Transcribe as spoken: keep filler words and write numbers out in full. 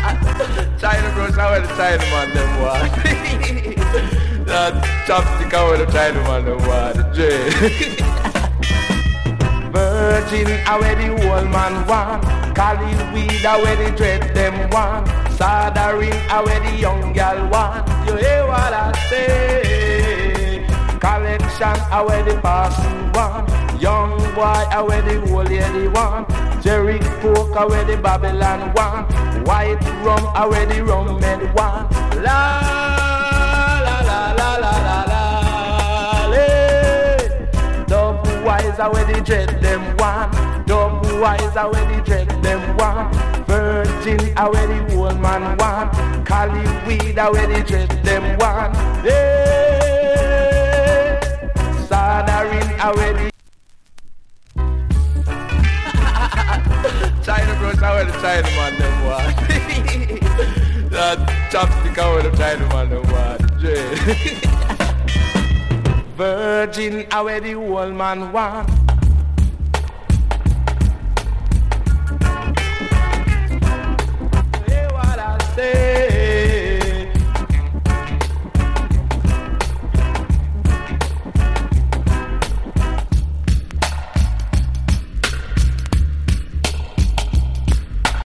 China brush, I wear the China man them want. That chopstick, I wear the China man them want. Virgin, I wear the old man want. Cali weed, I wear the dread them want. Soldering, I wear the young girl want. You hear what I say? Collection, I wear the person want. Young boy, I wear the old lady want. Jerry Coke, I wear the Babylon one. White rum, I wear the rum med one. La la la la la la la. Double wise, I wear the dread them one. Double wise, I wear the dread them one. Virgin, I wear the old man one. Cali weed, I wear the dread them one. Hey, Soldering, I wear the China brush, I wear the China man them want. That chopstick, I wear the China man them want. Virgin, I wear the old man want.